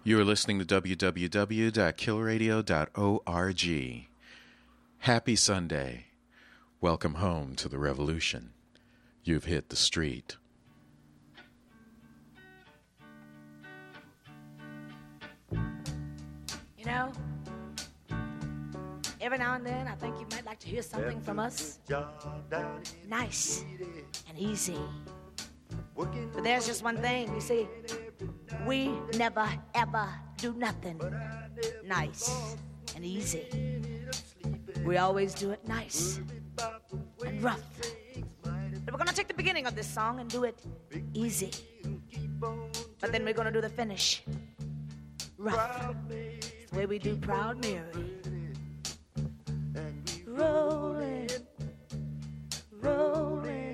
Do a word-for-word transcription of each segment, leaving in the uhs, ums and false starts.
You are listening to w w w dot kill radio dot org. Happy Sunday. Welcome home to the revolution. You've hit the street. You know, every now and then I think you might like to hear something from us. Nice and easy. But there's just one thing, you see, we never ever do nothing nice and easy. We always do it nice and rough. But we're gonna take the beginning of this song and do it easy. But then we're gonna do the finish rough. It's the way we do Proud Mary. Rolling, rolling,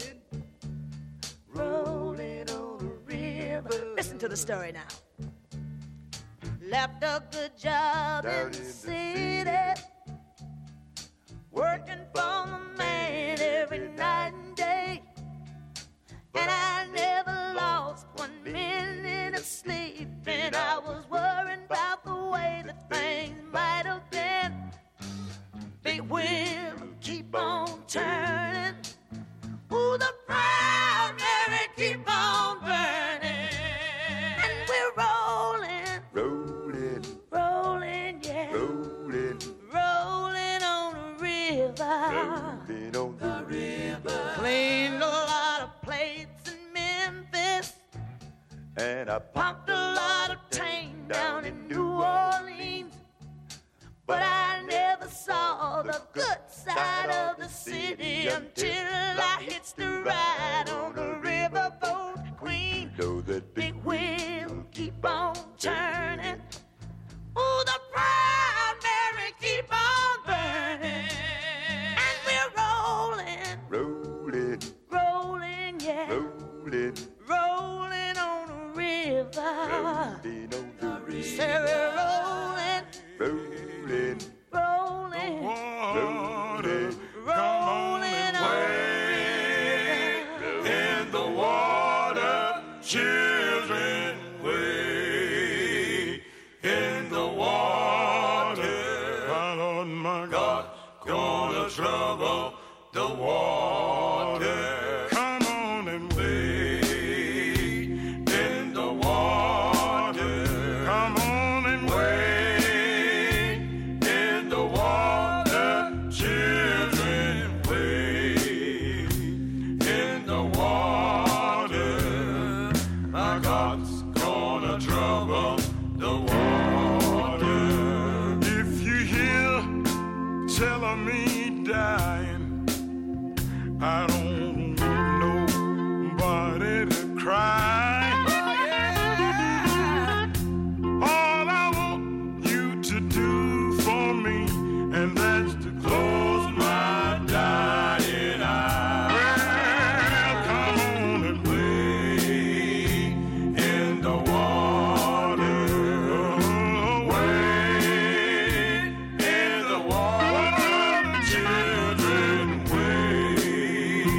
rolling on the river. Listen to the story now. Left a good job in the city, working for the man every night and day. And I never lost one minute of sleep, and I was worrying about the way that things might have been. Big wheel keep on turning. Ooh, the Proud Mary keep on burning. And we're rolling, rolling, rolling, yeah, rolling, rolling on the river, rolling on the river. Cleaned a lot of plates in Memphis, And I pumped a lot of tang down in New Orleans. But I never saw the good side of the city until I hitched the ride on the riverboat Queen. know that Big wheel keep on turning. Ooh, the Proud Mary keep on burning. And we're rolling, rolling, rolling, yeah, rolling, rolling on the river. rolling on the river. Say we're rolling, Rolling, rolling, rolling, rolling on In the water, children wade. In the water, my Lord, my God, gonna trouble the water. Come on and wade in the water. Come on and wade in the water, children wade in the water. My God's gonna trouble the water. If you hear tell of me dying, I don't want nobody to cry. All I want you to do for me, and that's to close my dying eyes. Well, come on and wade in the water. Wade in the water, children, wade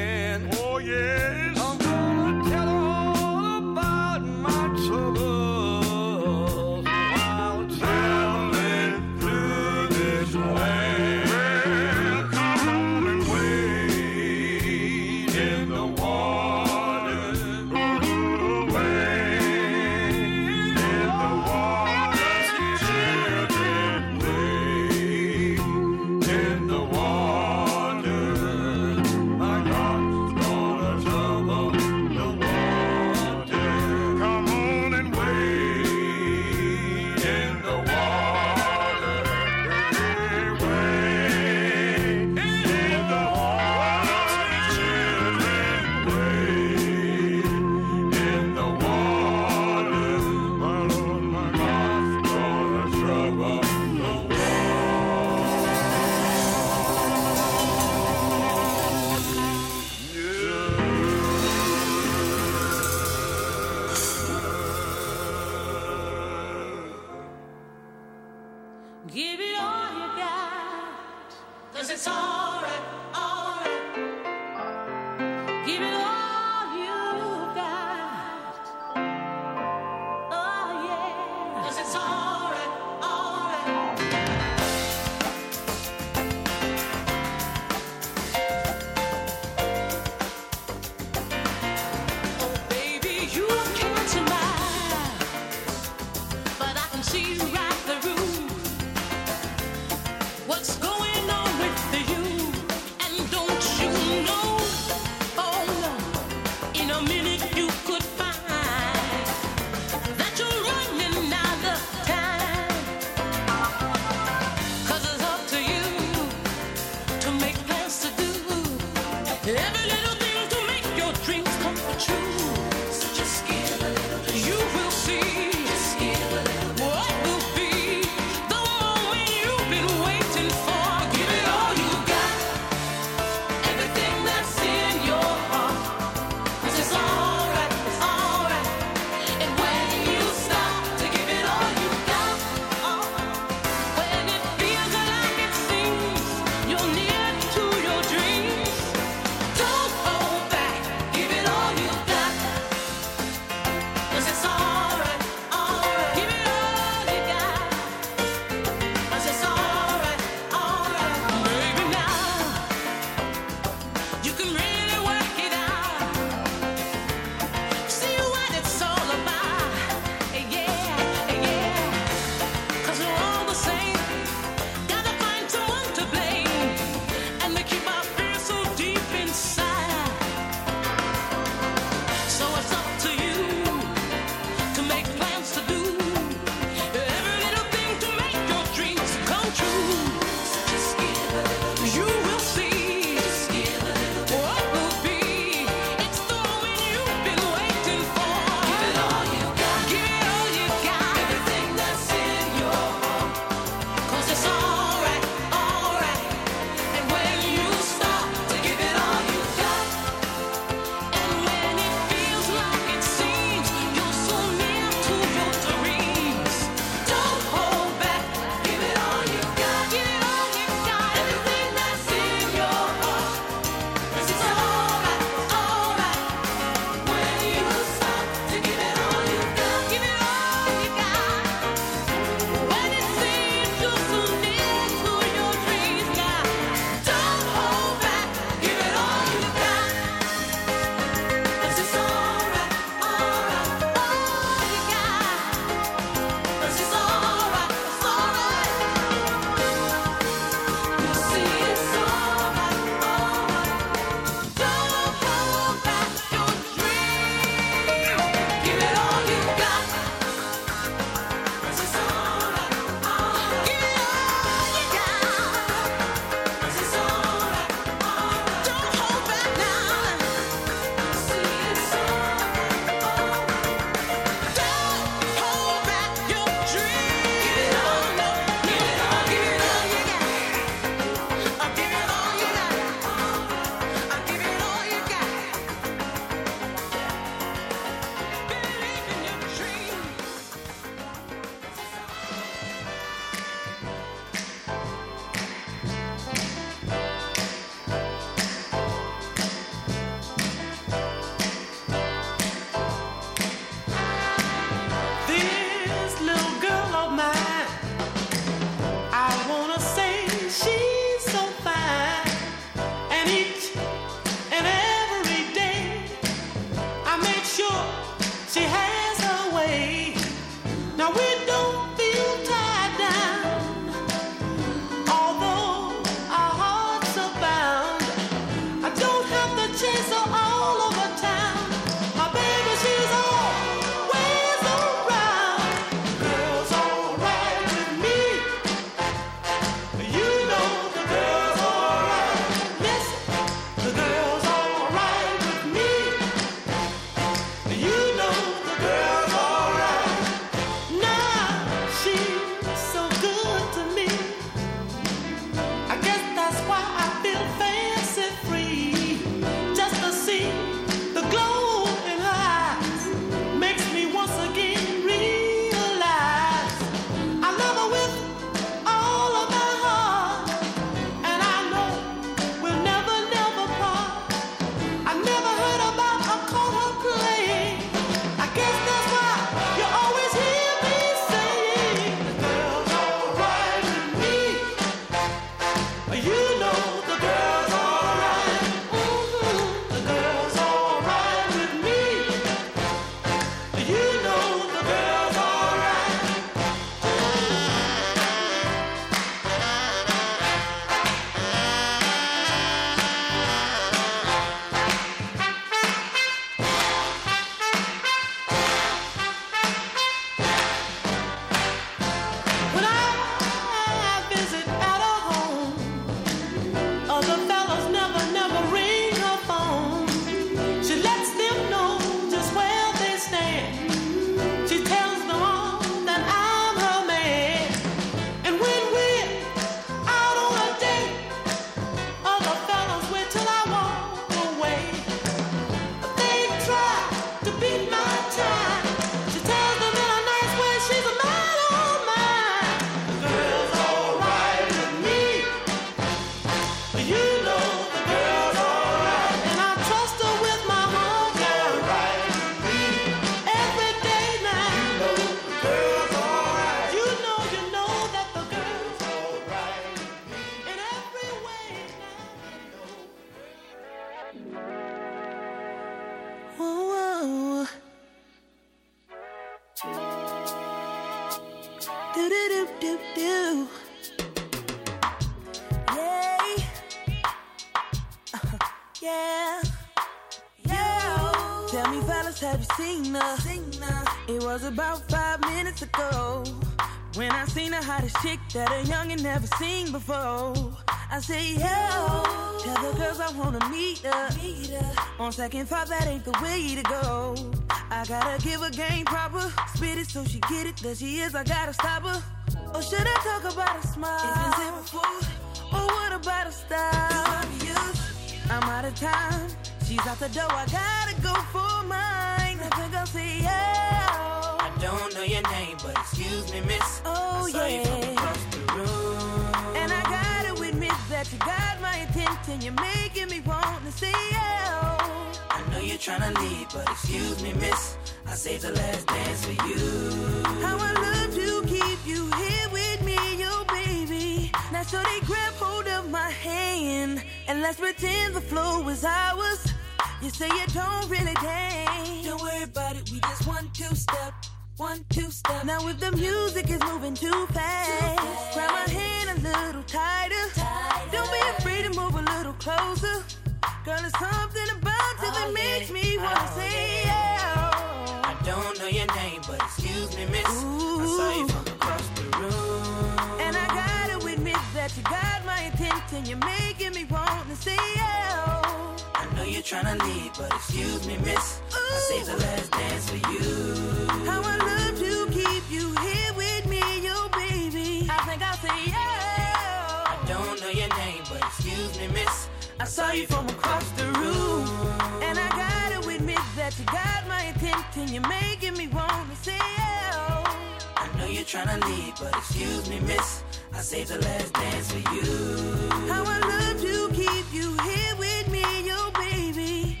you fellas, have you seen her? It was about five minutes ago when I seen the hottest chick that a youngin' never seen before. I say, yo, tell the girls I wanna meet her. On second thought, that ain't the way to go. I gotta give her game proper, spit it so she get it. There she is, I gotta stop her. Or should I talk about a smile? It's been said before. Or what about a style? I'm out of time. She's out the door. I gotta go for mine. I think I'll say yeah. I don't know your name, but excuse me, miss. Oh I saw yeah. you from across the room. And I gotta admit that you got my attention. You're making me want to say yeah. I know you're trying to leave, but excuse me, miss. I saved the last dance for you. How I love to keep you here with me, yo baby. Now so they grab hold of my hand and let's pretend the flow is ours. You say you don't really dance. Don't worry about it, we just one two step, one two step. Now if the music is moving too fast, grab my hand a little tighter. tighter. Don't be afraid to move a little closer. Girl, it's something about you that oh, makes yeah. me wanna oh, say yeah. yeah. I don't know your name, but excuse me, miss. Ooh. I saw you from across the room. And I gotta admit that you got my attention. You're making me want to say yeah. I know you're trying to leave, but excuse me, miss. Ooh. I saved the last dance for you. How I love to keep you here with me, yo baby. I think I'll say yeah. I don't know your name, but excuse me, miss. I saw you from across the room. And I gotta admit that you got my attention. You're making me want to say yeah. I know you're trying to leave, but excuse me, miss. I saved the last dance for you. How I love to keep you here with me, yo baby.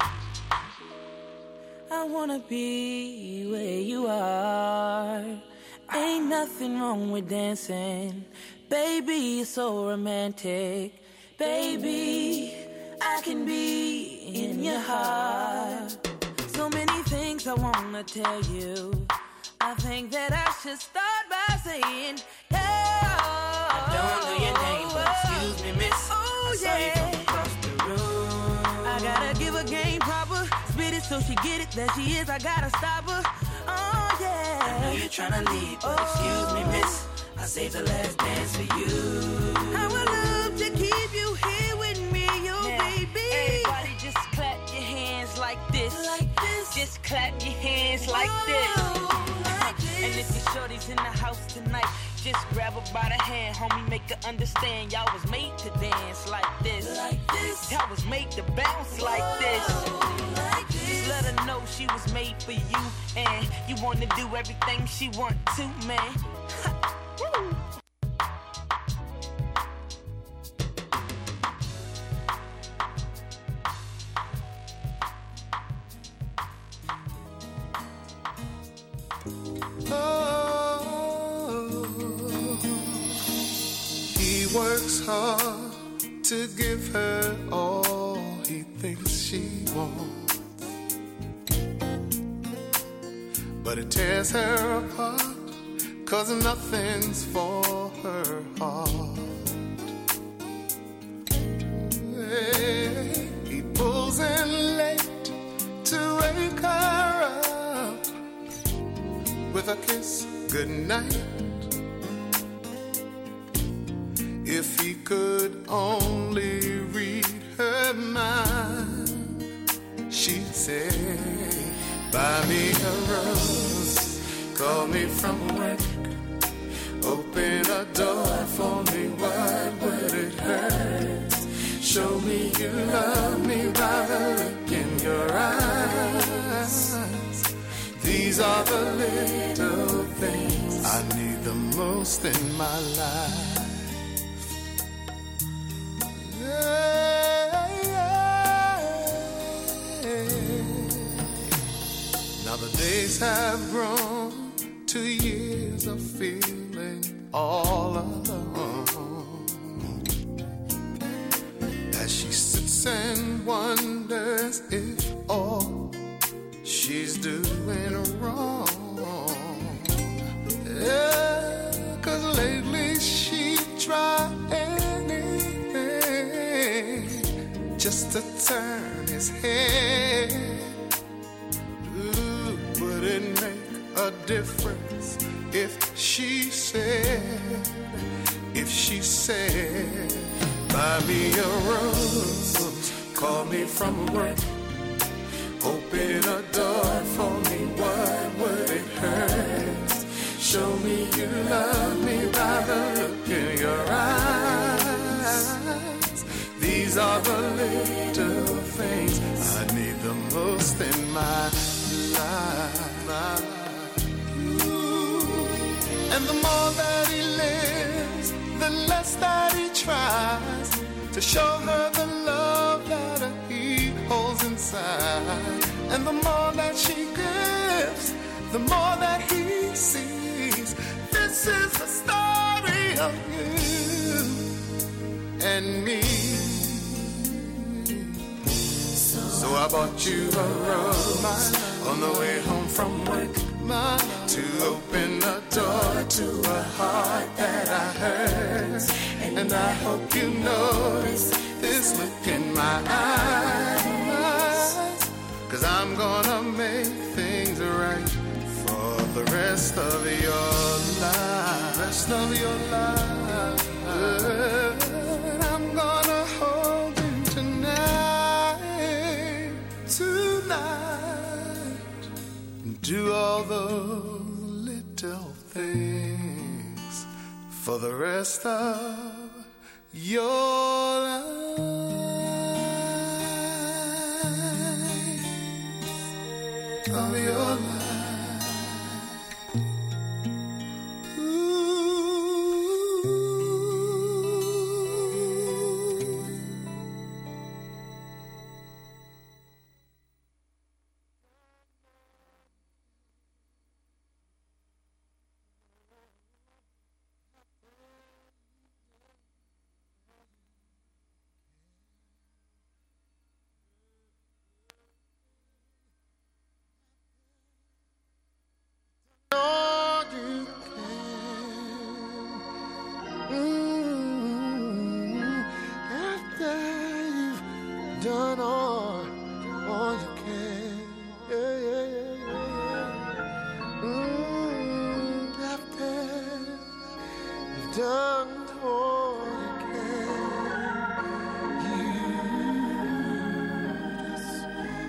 I wanna be where you are. Ain't nothing wrong with dancing. Baby, you're so romantic. Baby, I can be in your heart. So many things I wanna tell you. I think that I should start by saying, yeah. I don't know your name, but excuse me, miss. Oh, I saw yeah. you from across the room. I gotta give her game proper, spit it so she get it. There she is, I gotta stop her. Oh, yeah. I know you're trying to leave, but oh. excuse me, miss. I saved the last dance for you. How I love to keep you here with me, yo now, baby. Everybody just clap your hands like this. Like this. Just clap your hands like oh, this. Like this. And if your shorty's in the house tonight, just grab her by the hand, homie, make her understand. Y'all was made to dance like this. Like this. Y'all was made to bounce like this. Like this. Just let her know she was made for you, and you wanna do everything she want to, man. Woo. Works hard to give her all he thinks she wants, but it tears her apart, 'cause nothing's for her heart. Hey, he pulls in late to wake her up with a kiss goodnight. If he could only read her mind, she'd say, buy me a rose, call me from work, open a door for me, what would it hurt? Show me you love me by the look in your eyes. These are the little things I need the most in my life. Now the days have grown to years of feeling all alone, as she sits and wonders if all she's doing wrong. Yeah, 'cause lately she tried anything just to turn his head. a difference if she said, if she said, buy me a rose, call me from work, open a door for me, what would it hurt? Show me you love me by the look in your eyes. These are the little things I need the most in my life. Ooh. And the more that he lives, the less that he tries to show her the love that he holds inside. And the more that she gives, the more that he sees. This is the story of you and me. So I bought you a rose on the way home from work, to open a door to a heart that I hurt. And I hope you notice this look in my eyes, 'cause I'm gonna make things right for the rest of your life, rest of your life. I'm gonna hold you tonight, tonight, and do all those little things for the rest of your life. Of your life. Done all, all you can. Yeah, yeah, yeah, yeah. Mm, after you've done all you can, you just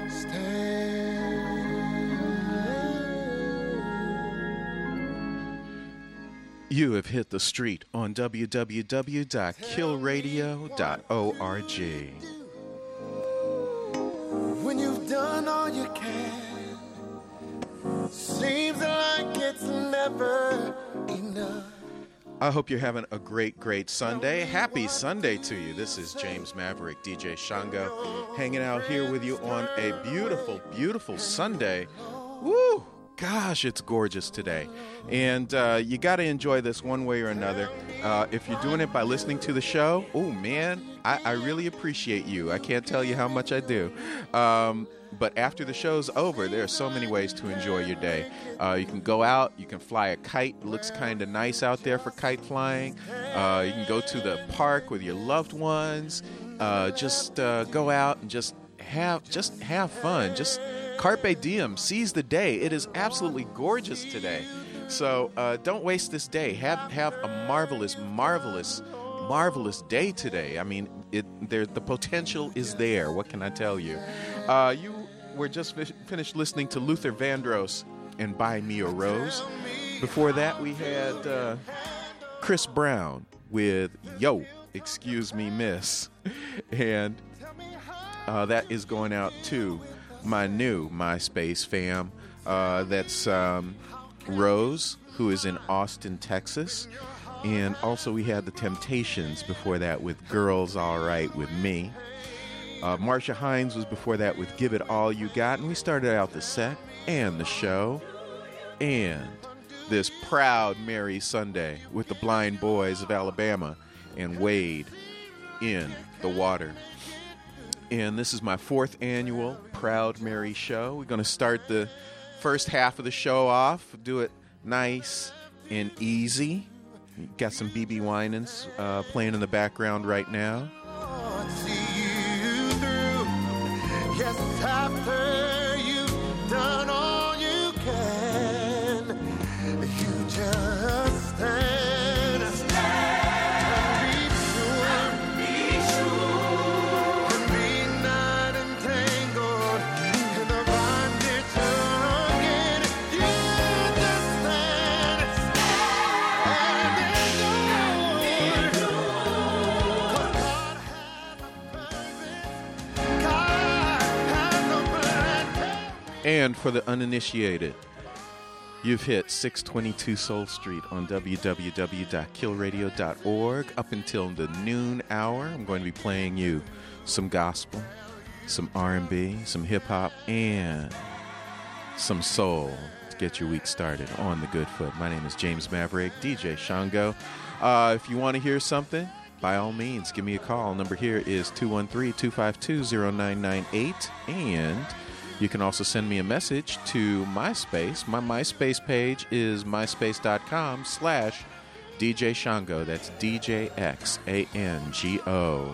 stand. You have hit the street on w w w dot kill radio dot org. When you've done all you can, seems like it's never enough. I hope you're having a great, great Sunday. Happy Sunday to you. This is James Maverick, D J Shango, hanging out here with you on a beautiful, beautiful Sunday. Woo! Gosh, it's gorgeous today. And uh, you got to enjoy this one way or another. Uh, if you're doing it by listening to the show, oh, man, I, I really appreciate you. I can't tell you how much I do. Um, but after the show's over, there are so many ways to enjoy your day. Uh, you can go out. You can fly a kite. It looks kind of nice out there for kite flying. Uh, you can go to the park with your loved ones. Uh, just uh, go out and just have just have fun. Just carpe diem, seize the day. It is absolutely gorgeous today. So uh, don't waste this day. Have have a marvelous, marvelous, marvelous day today. I mean, it there the potential is there. What can I tell you? Uh, you were just fi- finished listening to Luther Vandross and Buy Me a Rose. Before that, we had uh, Chris Brown with Yo, Excuse Me, Miss. And uh, that is going out to my new MySpace fam. Uh, that's um, Rose, who is in Austin, Texas. And also we had the Temptations before that with Girls All Right With Me. Uh, Marsha Hines was before that with Give It All You Got. And we started out the set and the show and this proud Mary Sunday with the Blind Boys of Alabama and Wade in the Water. And this is my fourth annual Proud Mary show. We're going to start the first half of the show off, do it nice and easy. Got some B B Winans uh, playing in the background right now. Yes, after you've done all you can, And for the uninitiated, you've hit six twenty-two Soul Street on w w w dot kill radio dot org. Up until the noon hour, I'm going to be playing you some gospel, some R and B, some hip-hop, and some soul to get your week started on the good foot. My name is James Maverick, D J Shango. Uh, if you want to hear something, by all means, give me a call. Number here is two one three, two five two, zero nine nine eight. And you can also send me a message to MySpace. My MySpace page is myspace.com slash DJ Shango. That's D J X A N G O.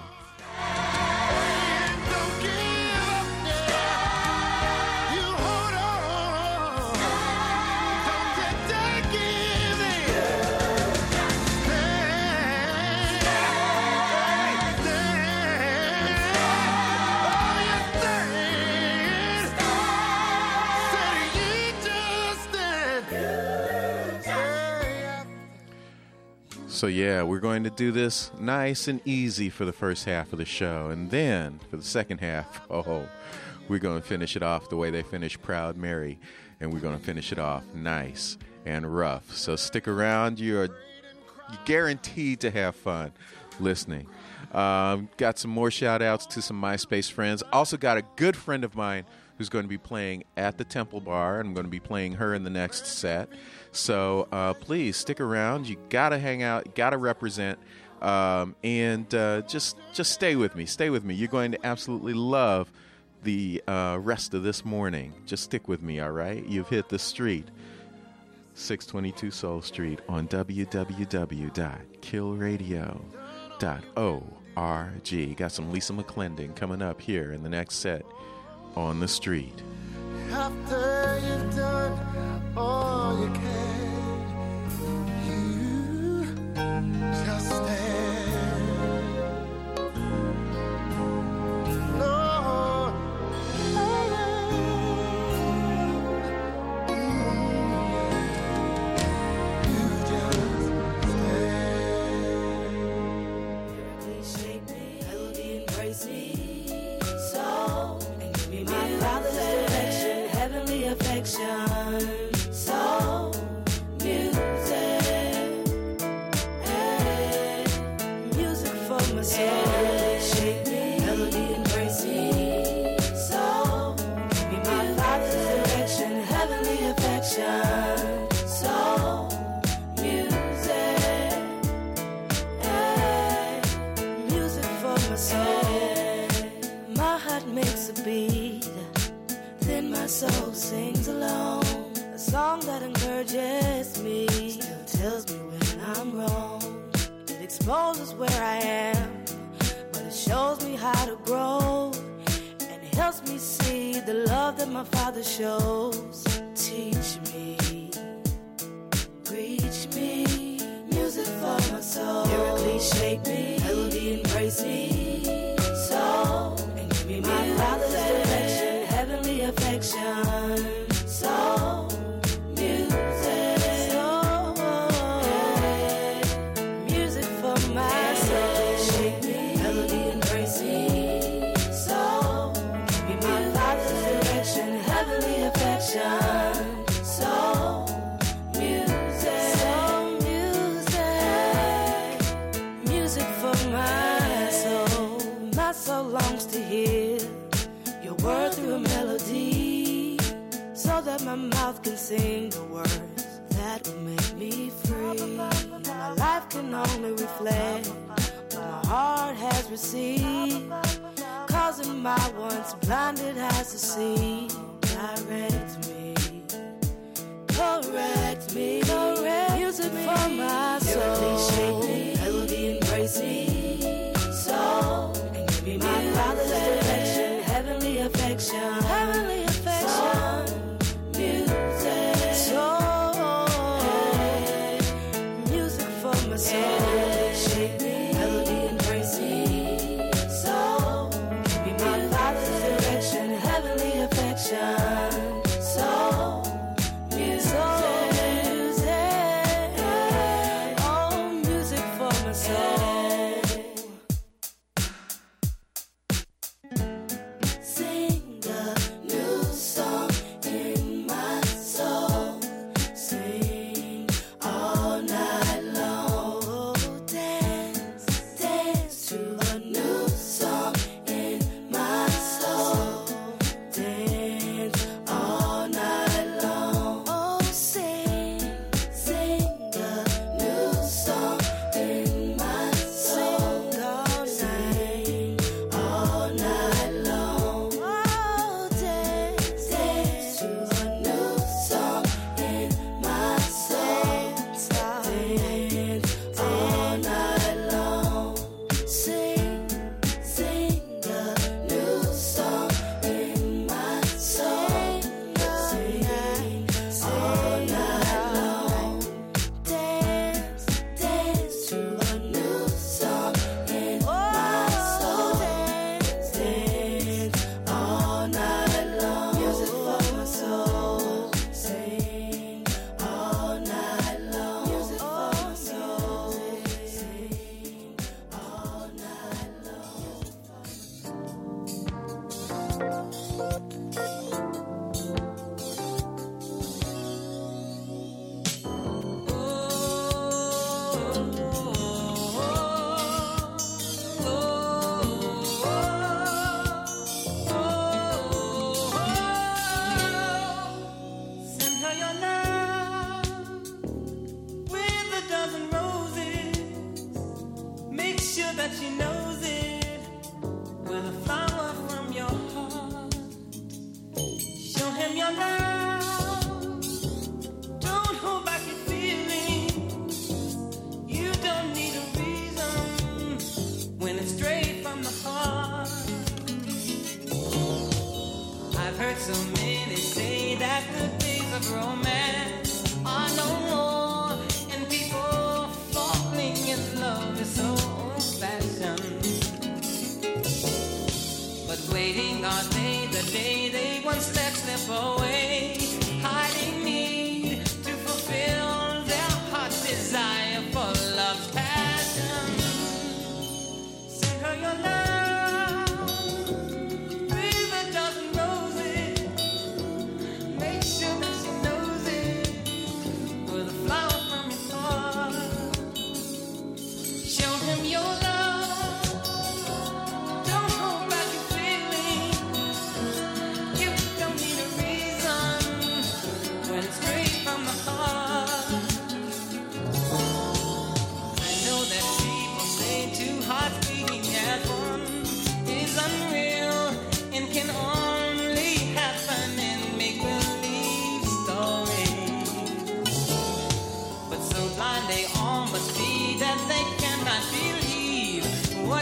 So yeah, we're going to do this nice and easy for the first half of the show. And then for the second half, oh, we're going to finish it off the way they finished Proud Mary. And we're going to finish it off nice and rough. So stick around. You're, you're guaranteed to have fun listening. Um, got some more shout outs to some MySpace friends. Also got a good friend of mine who's going to be playing at the Temple Bar. I'm going to be playing her in the next set. So uh, please stick around. You got to hang out. You got to represent. Um, and uh, just just stay with me. Stay with me. You're going to absolutely love the uh, rest of this morning. Just stick with me, all right? You've hit the street. six twenty-two Soul Street on w w w dot kill radio dot org. Got some Lisa McClendon coming up here in the next set on the street. After you've done all you can, you just stand. No, you just Please shake me, melody embrace me, so and give me my father's direction, heavenly affection, so music, hey, music for my soul. Shake me, melody embrace me, so give me my father's direction, heavenly affection, so music, hey, music for my soul. My heart makes a beat, then my soul sings along. A song that encourages me, still tells me when I'm wrong. It exposes where I am, but it shows me how to grow. And it helps me see the love that my Father shows. Teach me, preach me, music for my soul. Lyrically shake me, melody embrace me, so and give me my Father's direction, heavenly affection, so music, so hey, music for my soul. Shake me, melody embrace me, so give me my Father's direction, heavenly affection, so music, so music, music for my soul. My soul longs to hear your word through a melody, so that my mouth can sing the words that will make me free. My life can only reflect what my heart has received, causing my once blinded eyes to see. Direct me, correct me, correct music me for my soul. Please shake me, melody embrace me, so and give me my Father's direction, heavenly affection, heavenly affection, so, music, so hey, music for my soul. Shake me, melody embrace me, so give me my Father's direction, heavenly affection, so music, so music.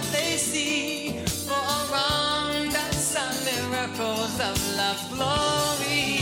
what they see. For around us are miracles of love's glory.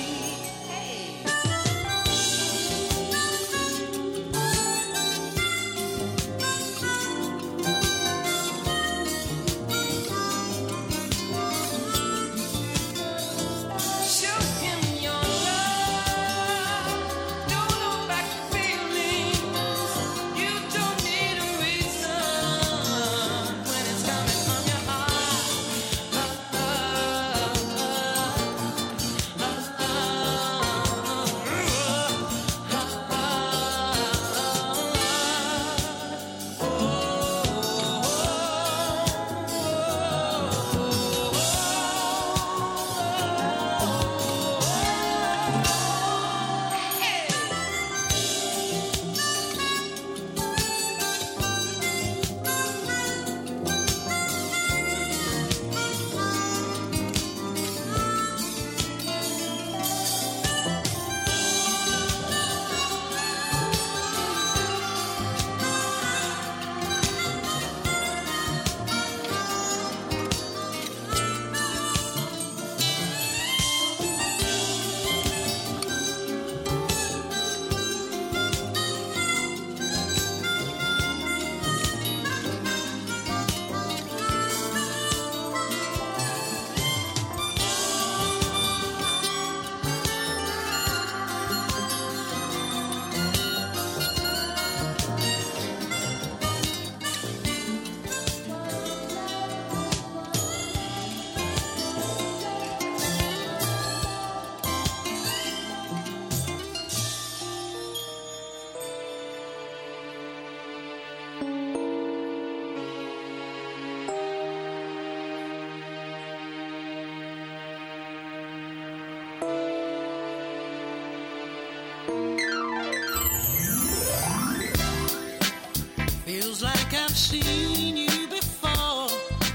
Feels like I've seen you before.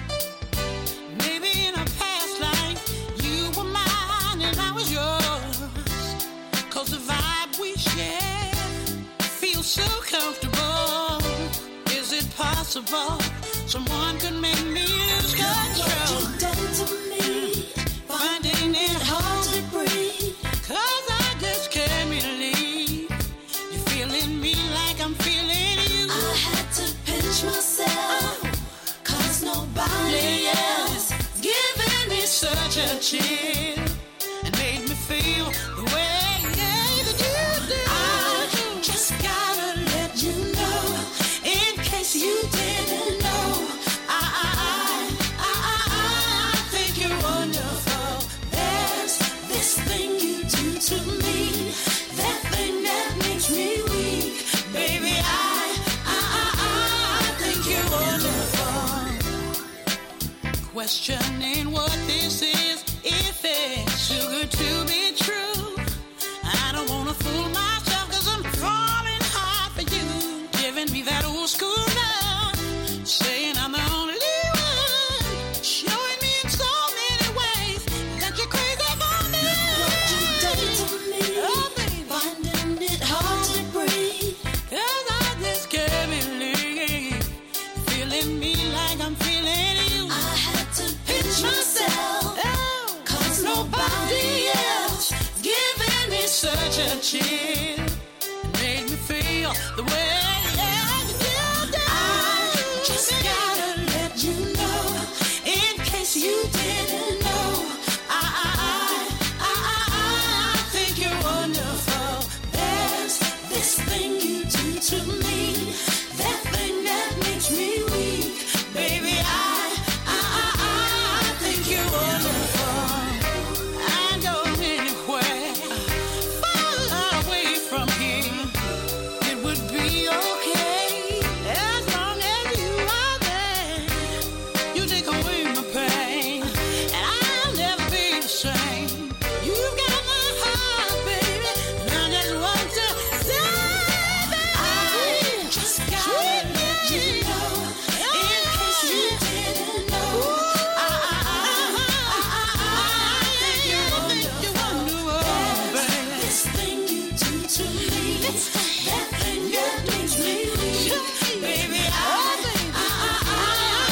Maybe in a past life you were mine and I was yours. 'Cause the vibe we share feels so comfortable. Is it possible someone could make me lose control? What you done to me, Finding it hard to breathe. 'cause I just can't believe you're feeling me like I'm feeling you. I had to pinch myself, 'cause nobody else Giving me such a chill and made me feel the way that you do. I just gotta let you know, in case you didn't know. I, I, I, I, I think you're wonderful. There's this thing you do to me, that thing that makes me weak. Baby, I, I, I, I think you're wonderful. Questioning what this is, if it's too good to be true. I don't wanna fool myself 'cause I'm falling hard for you. Giving me that old school love, saying I'm the only one. Showing me in so many ways that you're crazy for me. What you done to me, Oh, baby. finding it hard to breathe. 'Cause I just can't believe feeling me like I'm feeling you. I had to pinch myself, Oh, 'cause nobody else giving me such a chill. It made me feel the way that you do. I just gotta let you know, in case you didn't know. I, I, I, I, I think you're wonderful. There's this thing you do to me, that thing that makes me weak. Baby, I, I, I, I think you're wonderful. I'd go anywhere, far away from here. It would be okay as long as you are there. You take away my pain, and I'll never be the same. You've got my heart, baby, and I just want to say that I just gotta let you know, in case you didn't know. I, I, I, I, I think you're wonderful, baby. This thing you do to me, that thing that makes me weak. Baby, I, I, I, I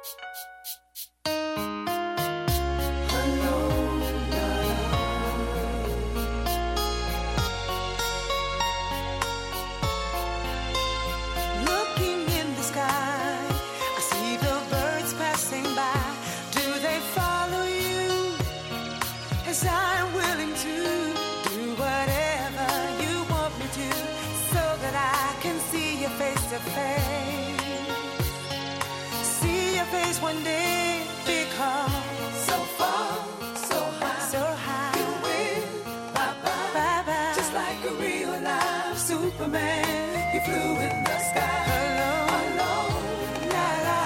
Looking in the sky, I see the birds passing by. Do they follow you? As I'm willing to do whatever you want me to, so that I can see your face to face. See your face one day, because so far, so high, so high. You win, bye bye, bye bye. Just like a real life Superman, you flew in the sky alone, alone, la la.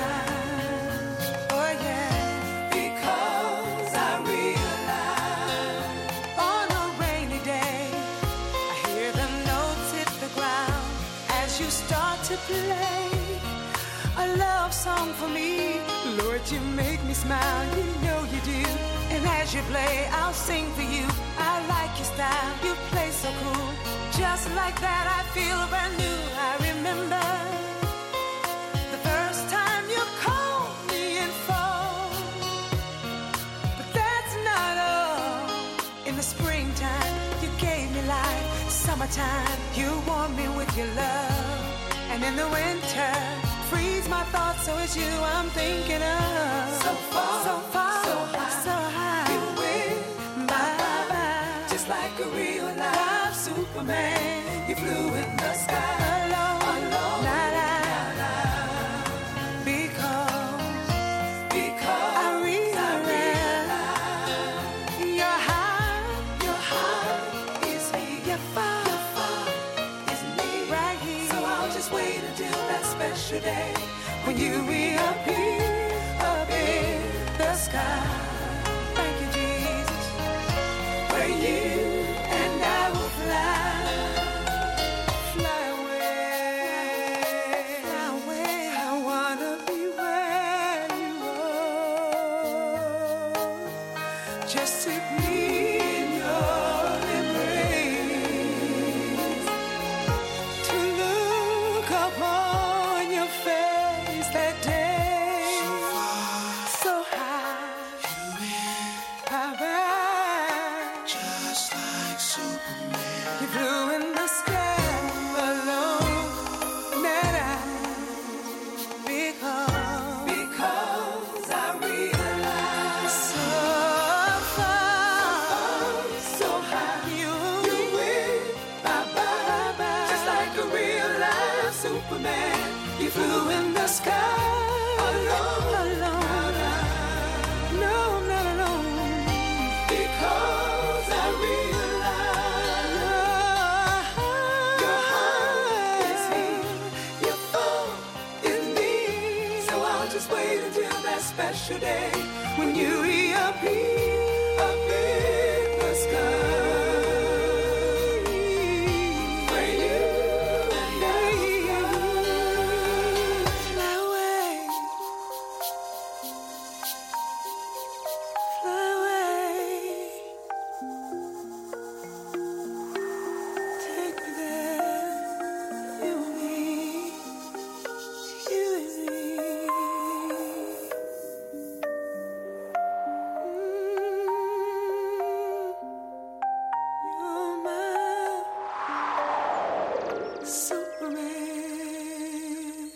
Oh yeah, because I realize on a rainy day, I hear the notes hit the ground as you start to play a love song for me. Lord, you make me smile, you know you do. And as you play, I'll sing for you. I like your style, you play so cool. Just like that, I feel brand new. I remember the first time you called me in phone. But that's not all. In the springtime, you gave me life. Summertime, you warm me with your love. And in the winter, freeze my thoughts, so it's you I'm thinking of. So far, so far, so high, so high. You win, bye, bye, bye. Just like a real life Superman, you flew in the sky alone, alone, la, la, la. Because, because I realize your heart, your heart is me, your far, your far is me, right here. So I'll just wait until that special day when you reappear up in the sky. Thank you, Jesus, where you and I will fly, fly away, fly away. I wanna be where you are, just to be in your embrace, to look upon your face that day, so high, high, high, just like Superman. You flew in the sky alone, that I, because, because I realize so far, so high, you, you win, bye bye, bye bye. Just like a real life Superman, you flew in the sky alone, alone. No, I'm not alone, because I realize your heart is here, your phone is me. So I'll just wait until that special day when you reappear up in the sky, where you and I fly away, fly away. Take me there, you and me, you and me. You're my Superman.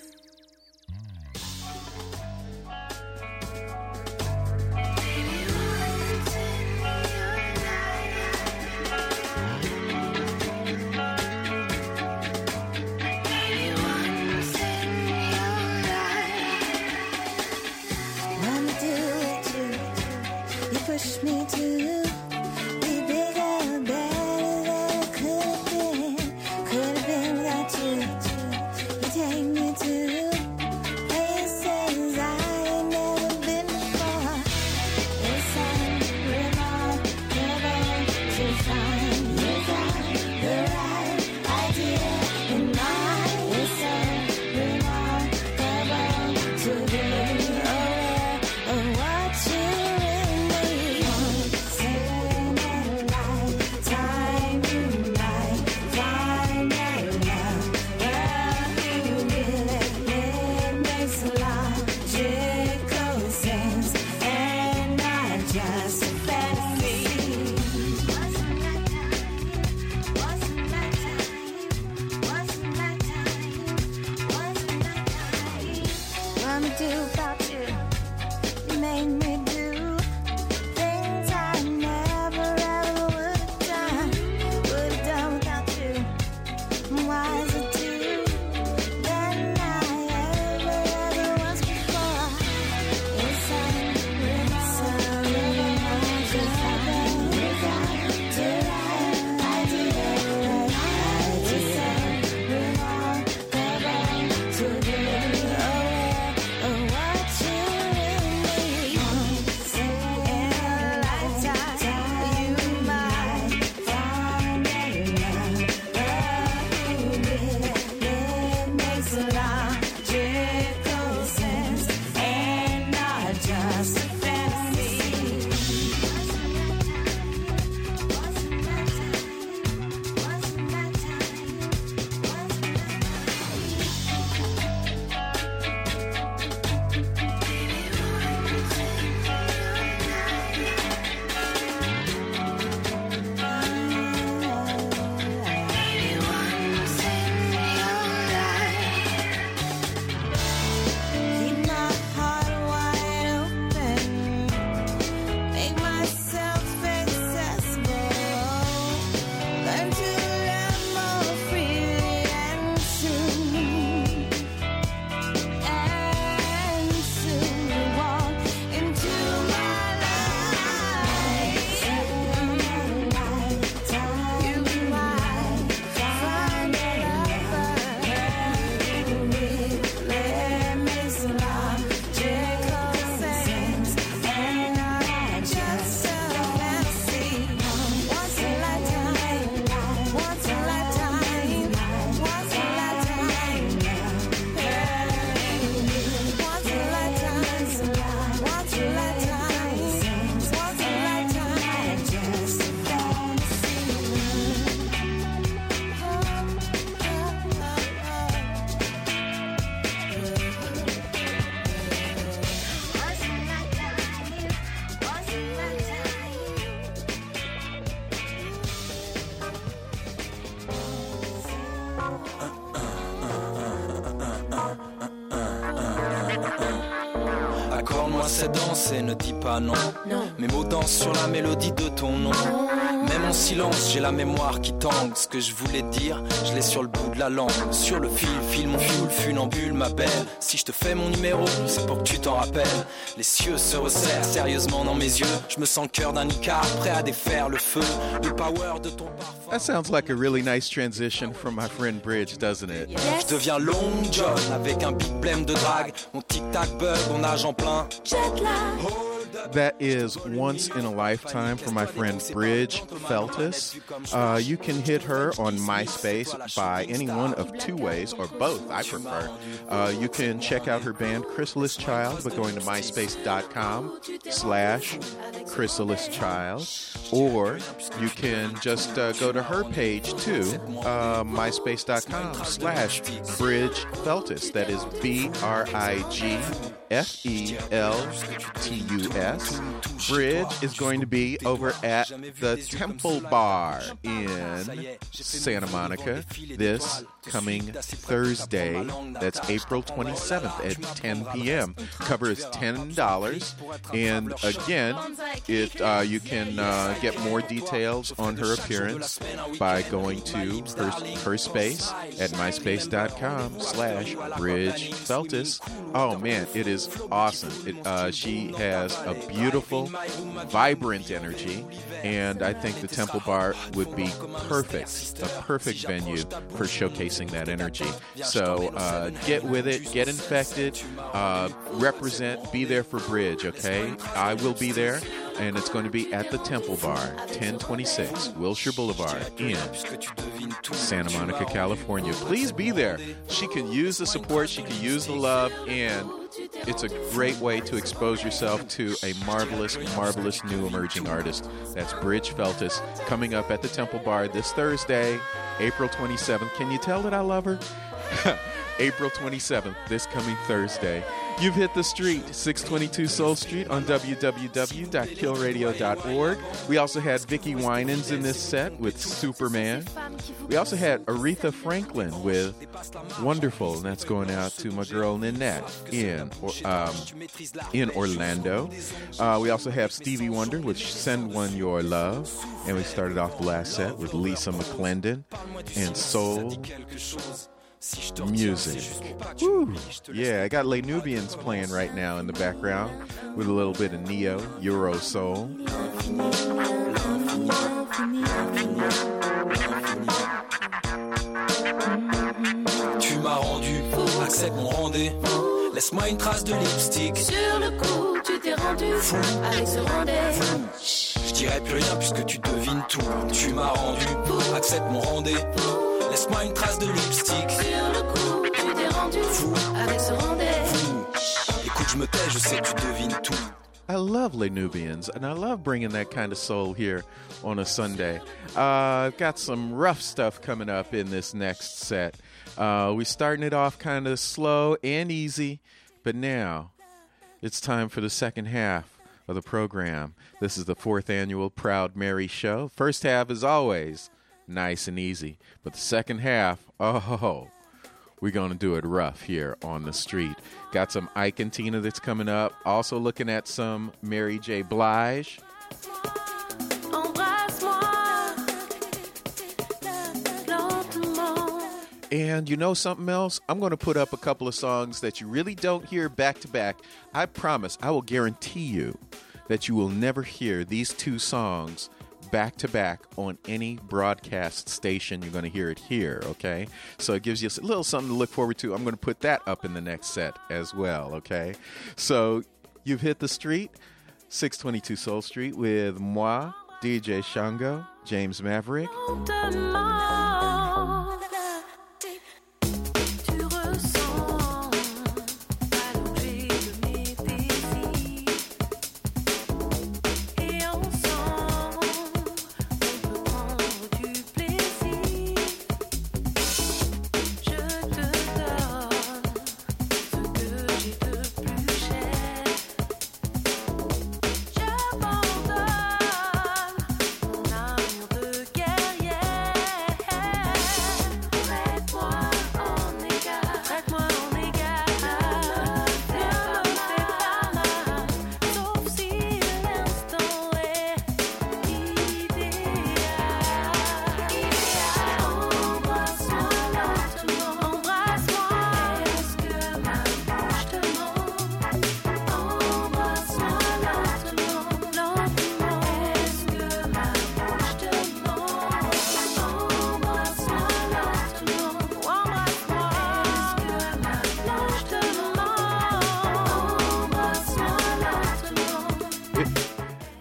Wanna do it too. You push me to be bigger, better than it could have been. Could have been without you. You take me to places I ain't never been before. Yes, I'm remarkable to find you got the right idea in mind. Yes, I'm remarkable to be aware of what you really want. Say Accorde-moi cette danse et ne dis pas non. Mes mots dansent sur la mélodie de ton nom. Même en silence, j'ai la mémoire qui tangue. Ce que je voulais dire, je l'ai sur le bout de la langue. Sur le fil, file mon fioul, funambule, ma belle. Si je te fais mon numéro, c'est pour que tu t'en rappelles. Les cieux se resserrent sérieusement dans mes yeux. Je me sens le cœur d'un Icare, prêt à défaire le feu. Le power de ton parfum. That sounds like a really nice transition from my friend Bridge, doesn't it? Je deviens Long John avec un big blème de drague. Mon tic-tac bug, on nage en plein. That is Once in a Lifetime for my friend Bridge Feltis. Uh, you can hit her on MySpace by any one of two ways, or both, I prefer. Uh, you can check out her band Chrysalis Child by going to myspace.com slash Chrysalis Child, or you can just uh, go to her page too, uh, myspace.com slash Bridge Feltis. That is B R I G F E L T U S. Bridge is going to be over at the Temple Bar in Santa Monica this coming Thursday. That's April twenty-seventh at ten p.m. Cover is ten dollars. And again, it uh, you can uh, get more details on her appearance by going to her, her space at myspace.com slash Bridge Feltis. Oh man, it is awesome. It, uh, she has a beautiful, vibrant energy, and I think the Temple Bar would be perfect, a perfect venue for showcasing that energy. So uh, get with it, get infected, uh, represent, be there for Bridge, okay? I will be there, and it's going to be at the Temple Bar, ten twenty-six Wilshire Boulevard in Santa Monica, California. Please be there. She can use the support, she can use the love, and it's a great way to expose yourself to a marvelous, marvelous new emerging artist. That's Bridge Feltis coming up at the Temple Bar this Thursday, April twenty-seventh. Can you tell that I love her? April twenty-seventh, this coming Thursday. You've hit the street, six twenty-two Soul Street on w w w dot kill radio dot org. We also had Vicki Winans in this set with Superman. We also had Aretha Franklin with Wonderful, and that's going out to my girl Ninette in um, in Orlando. Uh, we also have Stevie Wonder with Send One Your Love, and we started off the last set with Lisa McClendon and Soul Music. Woo. Yeah, I got Les Nubians playing right now in the background with a little bit of neo, Euro soul. Tu m'as rendu, accepte mon rendez-vous. Laisse-moi une trace de lipstick. Sur le coup, tu t'es rendu fou avec ce rendez-vous. Je dirais plus rien puisque tu devines tout. Tu m'as rendu, accepte mon rendez-vous. Laisse-moi une trace de lipstick. Sur le coup, tu t'es rendu fou avec ce rendez-vous. Écoute, je me tais, je sais que tu devines tout. I love Les Nubians, and I love bringing that kind of soul here on a Sunday. Uh, I've got some rough stuff coming up in this next set. Uh, we're starting it off kind of slow and easy, but now it's time for the second half of the program. This is the fourth annual Proud Mary Show. First half, as always, nice and easy. But the second half, oh, we're going to do it rough here on the street. Got some Ike and Tina that's coming up. Also looking at some Mary J. Blige. And you know something else? I'm going to put up a couple of songs that you really don't hear back to back. I promise, I will guarantee you that you will never hear these two songs back to back on any broadcast station. You're going to hear it here, okay? So it gives you a little something to look forward to. I'm going to put that up in the next set as well, okay? So you've hit the street, six twenty-two Soul Street with moi, D J Shango, James Maverick.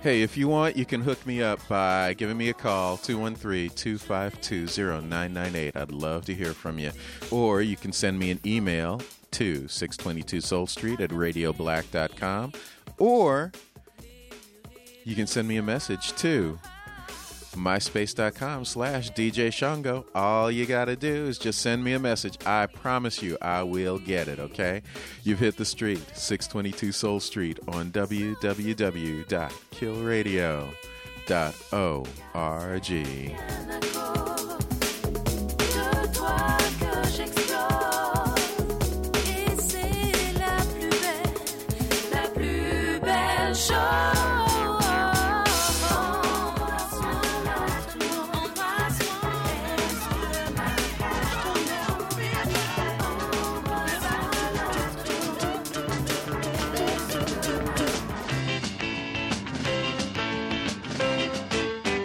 Hey, if you want, you can hook me up by giving me a call, two one three, two five two, zero nine nine eight. I'd love to hear from you. Or you can send me an email to six twenty-two Soul Street at radio black dot com. Or you can send me a message to myspace.com slash DJ Shango. All you got to do is just send me a message. I promise you I will get it, okay? You've hit the street, six twenty-two Soul Street on w w w dot kill radio dot org.